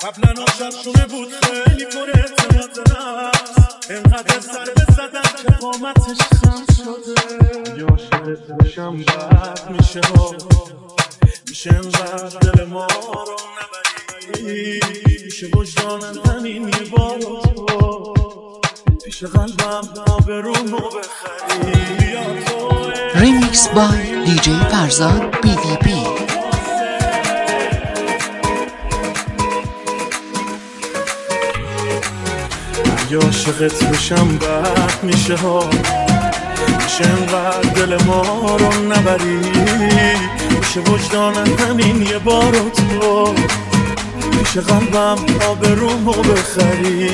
قبلا آشادشونه بود خیلی پر اعتماد نفس، انقدر ضربه زدم که قامتش خم شده. یا عاشقت بشم بد میشه ها، میشه انقدر دل ما رو نبری، میشه وجدانم همین یه بار تو پیش قلبم آبرومو بخری. یا تو ریمیکس بای دی جی فرزاد BVP. یا عاشقت بشم بد میشه ها، میشه انقدر دل ما رو نبری، میشه وجدانم همین یه بار تو پیش قلبم آبرومو بخری.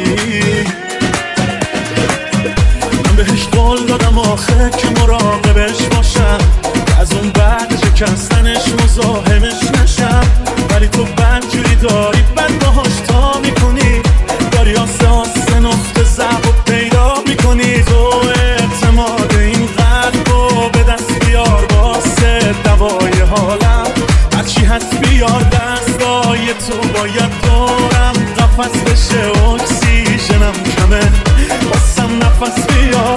من بهش قول دادم آخه که مراقبش باشم، از اون بعد شکستنش مزاحمش نشم، ولی تو بدجوری داری بد باهاش تا میکنی، داری آسه آسه نقطه ضعف و پیدا میکنی. تو اعتماد این قلبو به دست بیار واسه دوای حالم، هرچی هست بیار دستای تو باید دورم قفس بشه، اکسیژنم کمه واسم نفس بیار.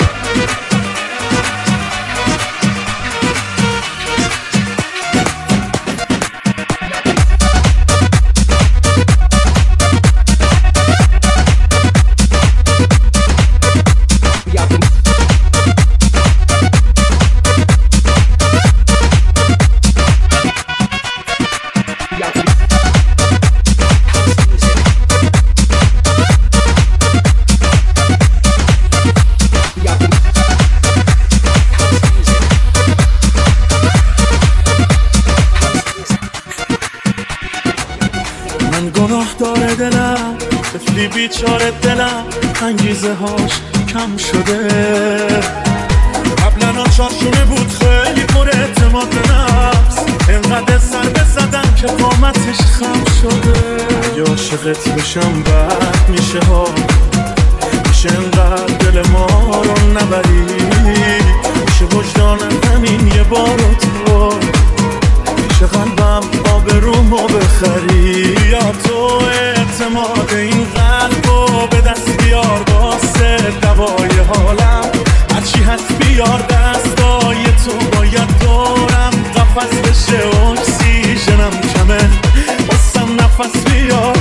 گناه داره دلم، طفلی بیچاره دلم، انگیزه هاش کم شده. قبلا آشادشونه بود خیلی پر اعتماد به نفس، انقدر ضربه زدم که قامتش خم شده. یا عاشقت بشم بد میشه ها، میشه انقدر دل ما رو نبری، میشه وجدانم همین یه بار تو پیش قلبم آبرومو بخری. یا تو اعتماد این قلبو به دست بیار واسه دوای حالم، هرچی هست بیار دستای تو باید دورم قفس بشه، اکسیژنم کمه واسم نفس بیار.